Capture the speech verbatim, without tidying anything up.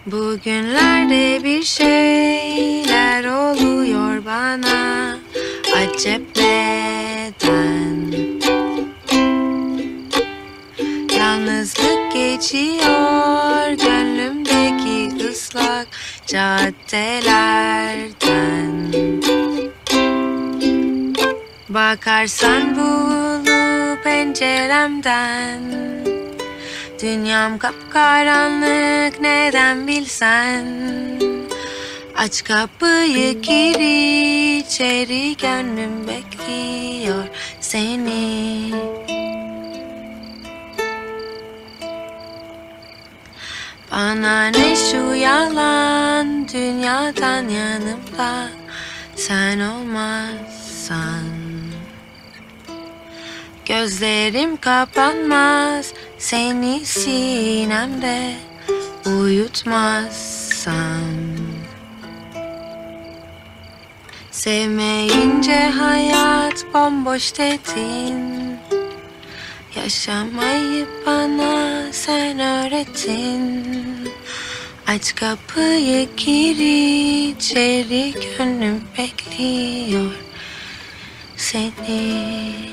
Bugünlerde bir şeyler oluyor bana acep neden? Yalnızlık geçiyor gönlümdeki ıslak caddelerden. Bakarsan bulup penceremden, dünyam kapkaranlık neden bilsen. Aç kapıyı gir içeri, gönlüm bekliyor seni. Bana ne şu yalan dünyadan yanımda sen olmazsan. Gözlerim kapanmaz seni sinemde uyutmazsam. Sevmeyince hayat bomboş dedin, yaşamayı bana sen öğretin. Aç kapıyı gir içeri, gönlüm bekliyor seni.